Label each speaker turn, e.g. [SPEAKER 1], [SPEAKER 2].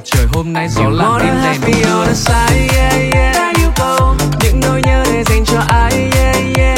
[SPEAKER 1] trời hôm nay gió lặng tim đèn đung đưa.
[SPEAKER 2] Đã yêu cầu những nỗi nhớ để dành cho ai,